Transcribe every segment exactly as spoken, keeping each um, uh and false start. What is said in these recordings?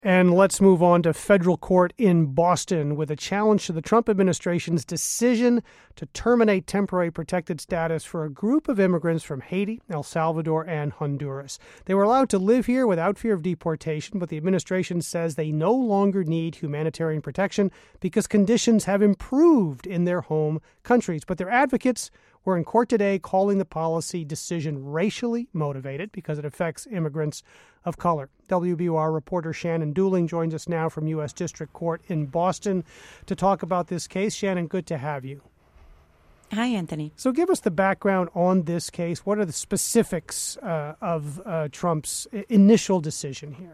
And let's move on to federal court in Boston with a challenge to the Trump administration's decision to terminate temporary protected status for a group of immigrants from Haiti, El Salvador, and Honduras. They were allowed to live here without fear of deportation, but the administration says they no longer need humanitarian protection because conditions have improved in their home countries. But their advocates were in court today calling the policy decision racially motivated because it affects immigrants of color. W B U R reporter Shannon Dooling joins us now from U S District Court in Boston to talk about this case. Shannon, good to have you. Hi, Anthony. So give us the background on this case. What are the specifics uh, of uh, Trump's initial decision here?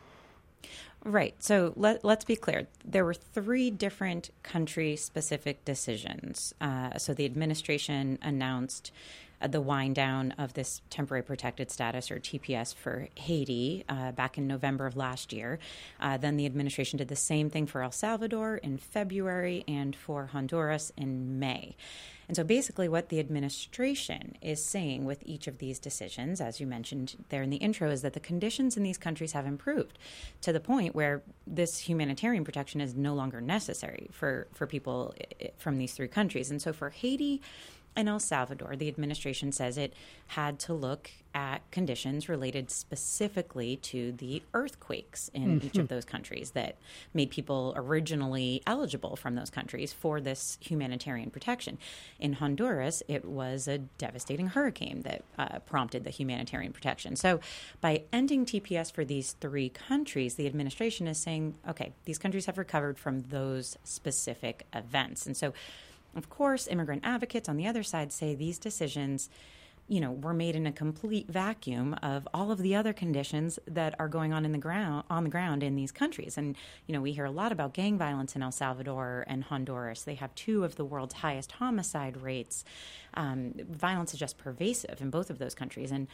Right. So let, let's be clear. There were three different country-specific decisions. Uh, so the administration announced uh, the wind down of this temporary protected status, or T P S, for Haiti uh, back in November of last year. Uh, then the administration did the same thing for El Salvador in February and for Honduras in May. And so basically what the administration is saying with each of these decisions, as you mentioned there in the intro, is that the conditions in these countries have improved to the point where this humanitarian protection is no longer necessary for, for people from these three countries. And so for Haiti and El Salvador, the administration says it had to look at conditions related specifically to the earthquakes in mm-hmm. each of those countries that made people originally eligible from those countries for this humanitarian protection. In Honduras, it was a devastating hurricane that uh, prompted the humanitarian protection. So by ending T P S for these three countries, the administration is saying, okay, these countries have recovered from those specific events. And so of course, immigrant advocates on the other side say these decisions, you know, were made in a complete vacuum of all of the other conditions that are going on in the ground on the ground in these countries. And, you know, we hear a lot about gang violence in El Salvador and Honduras. They have two of the world's highest homicide rates. Um, violence is just pervasive in both of those countries. And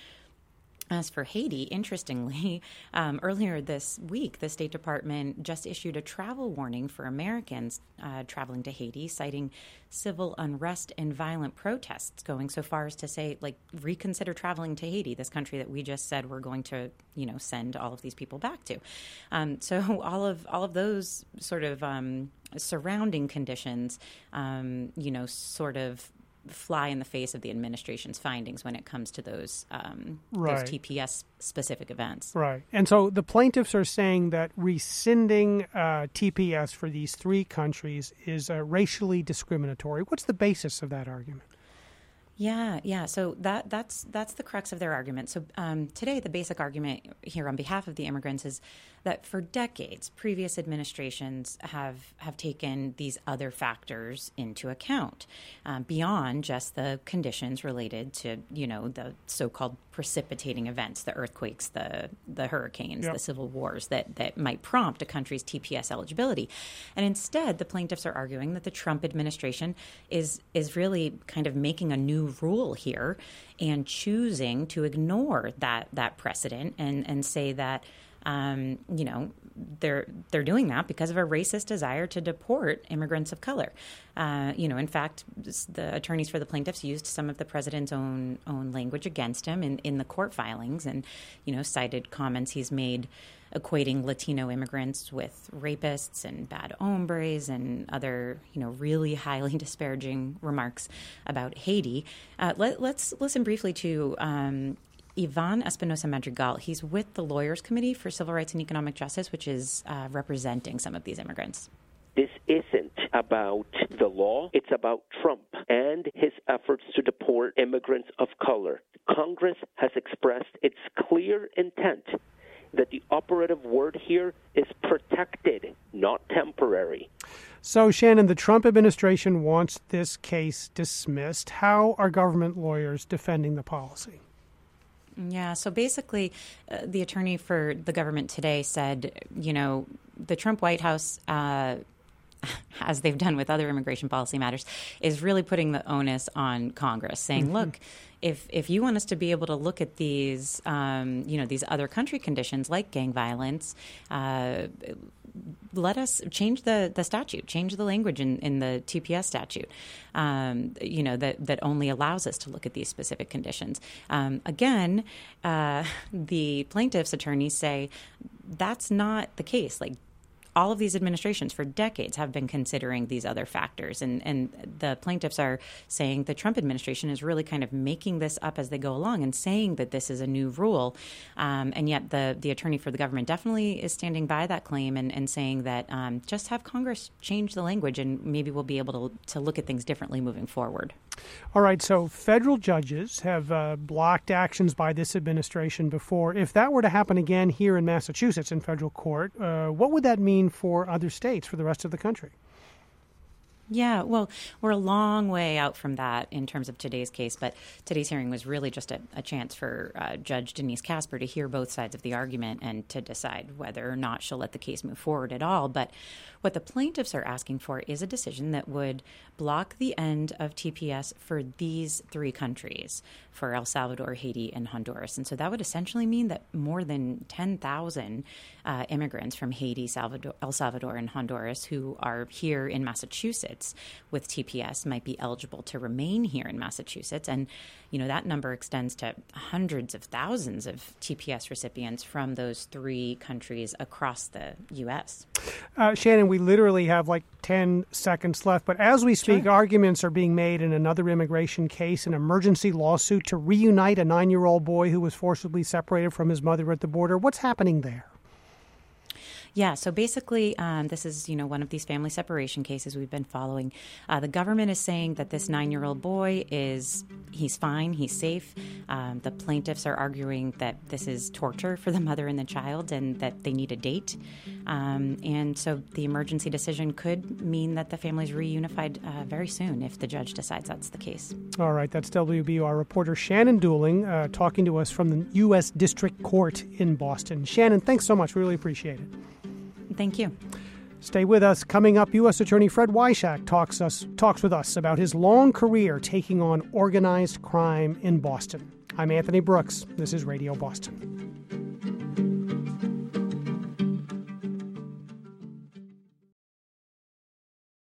as for Haiti, interestingly, um, earlier this week, the State Department just issued a travel warning for Americans uh, traveling to Haiti, citing civil unrest and violent protests, going so far as to say, like, reconsider traveling to Haiti, this country that we just said we're going to, you know, send all of these people back to. Um, so all of all of those sort of um, surrounding conditions, um, you know, sort of fly in the face of the administration's findings when it comes to those um, right. those T P S-specific events. Right. And so the plaintiffs are saying that rescinding uh, T P S for these three countries is uh, racially discriminatory. What's the basis of that argument? Yeah, yeah. So that that's that's the crux of their argument. So um, today, the basic argument here on behalf of the immigrants is that for decades, previous administrations have have taken these other factors into account um, beyond just the conditions related to, you know, the so-called precipitating events, the earthquakes, the the hurricanes, yep. the civil wars that that might prompt a country's T P S eligibility. And instead, the plaintiffs are arguing that the Trump administration is is really kind of making a new rule here and choosing to ignore that that precedent and and say that um, you know they're they're doing that because of a racist desire to deport immigrants of color. Uh, you know, in fact, the attorneys for the plaintiffs used some of the president's own own language against him in, in the court filings, and you know cited comments he's made equating Latino immigrants with rapists and bad hombres and other, you know, really highly disparaging remarks about Haiti. Uh, let, let's listen briefly to um, Ivan Espinosa Madrigal. He's with the Lawyers Committee for Civil Rights and Economic Justice, which is uh, representing some of these immigrants. This isn't about the law. It's about Trump and his efforts to deport immigrants of color. Congress has expressed its clear intent that the operative word here is protected, not temporary. So, Shannon, the Trump administration wants this case dismissed. How are government lawyers defending the policy? Yeah, so basically, uh, the attorney for the government today said, you know, the Trump White House uh, as they've done with other immigration policy matters, is really putting the onus on Congress, saying, mm-hmm. look, if if you want us to be able to look at these, um, you know, these other country conditions like gang violence, uh, let us change the, the statute, change the language in, in the T P S statute, um, you know, that, that only allows us to look at these specific conditions. Um, again, uh, the plaintiff's attorneys say that's not the case. Like, all of these administrations for decades have been considering these other factors. And, and the plaintiffs are saying the Trump administration is really kind of making this up as they go along and saying that this is a new rule. Um, and yet the, the attorney for the government definitely is standing by that claim and, and saying that um, just have Congress change the language and maybe we'll be able to, to look at things differently moving forward. All right. So federal judges have uh, blocked actions by this administration before. If that were to happen again here in Massachusetts in federal court, uh, what would that mean for other states, for the rest of the country? Yeah, well, we're a long way out from that in terms of today's case, but today's hearing was really just a, a chance for uh, Judge Denise Casper to hear both sides of the argument and to decide whether or not she'll let the case move forward at all. But what the plaintiffs are asking for is a decision that would block the end of T P S for these three countries, for El Salvador, Haiti, and Honduras. And so that would essentially mean that more than ten thousand uh, immigrants from Haiti, Salvador, El Salvador, and Honduras who are here in Massachusetts with T P S might be eligible to remain here in Massachusetts. And, you know, that number extends to hundreds of thousands of T P S recipients from those three countries across the U S. Uh, Shannon, we literally have like ten seconds left, but as we speak, sure. arguments are being made in another immigration case, an emergency lawsuit to reunite a nine-year-old boy who was forcibly separated from his mother at the border. What's happening there? Yeah, so basically, um, this is, you know, one of these family separation cases we've been following. Uh, the government is saying that this nine-year-old boy is, he's fine, he's safe. Um, the plaintiffs are arguing that this is torture for the mother and the child and that they need a date. Um, and so the emergency decision could mean that the family's reunified uh, very soon if the judge decides that's the case. All right, that's W B U R reporter Shannon Dooling uh, talking to us from the U S District Court in Boston. Shannon, thanks so much. We really appreciate it. Thank you. Stay with us. Coming up, U S Attorney Fred Wyshak talks us talks with us about his long career taking on organized crime in Boston. I'm Anthony Brooks. This is Radio Boston.